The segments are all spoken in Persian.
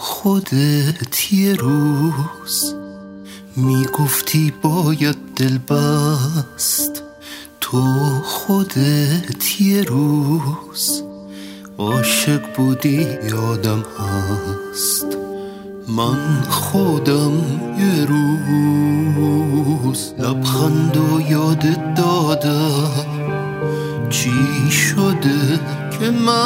خودت یه روز میگفتی باید دل بست، تو خودت یه روز عاشق بودی یادم هست. من خودم یه روز لبخند و یادت دادم. چی شده که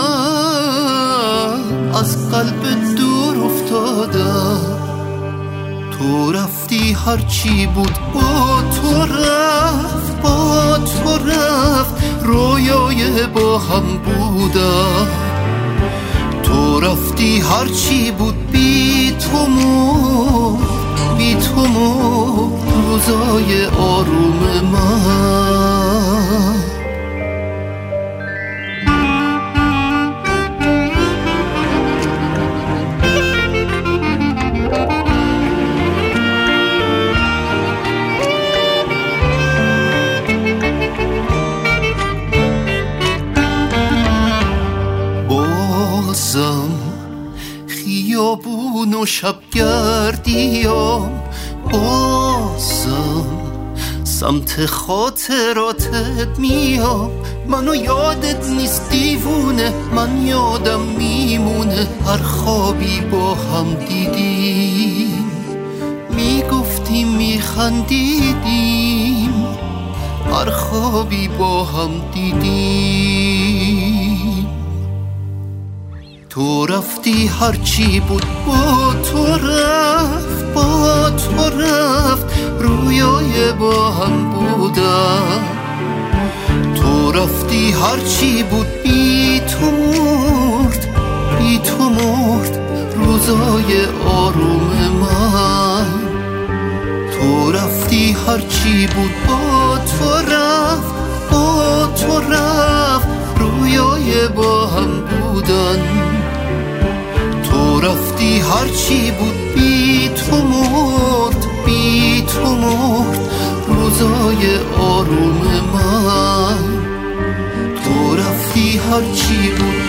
من از قلب دور افتادم؟ تو رفتی هرچی بود با تو رفت، با تو رفت، رویای با هم بودم. تو رفتی هرچی بود بی تو مرد، بی تو مرد روزای آروم من. خیابون و شبگردیام، بازم سمت خاطراتت میام. منو یادت نیست دیوونه، من یادم میمونه هر خوابی با هم دیدیم. میگفتیم میخندیدیم هر خوابی با هم دیدیم. تو رفتی هرچی بود با تو رفت، با تو رفت، رویای با هم بودم. تو رفتی هرچی بود بی تو مرد، بی تو مرد روزای آروم من. تو رفتی هرچی بود با تو رفت، با تو رفت، رویای با هم بودن. تو رفتی هرچی بود بی تو مرد، بی تو مرد روزای آروم من. تو رفتی هرچی بود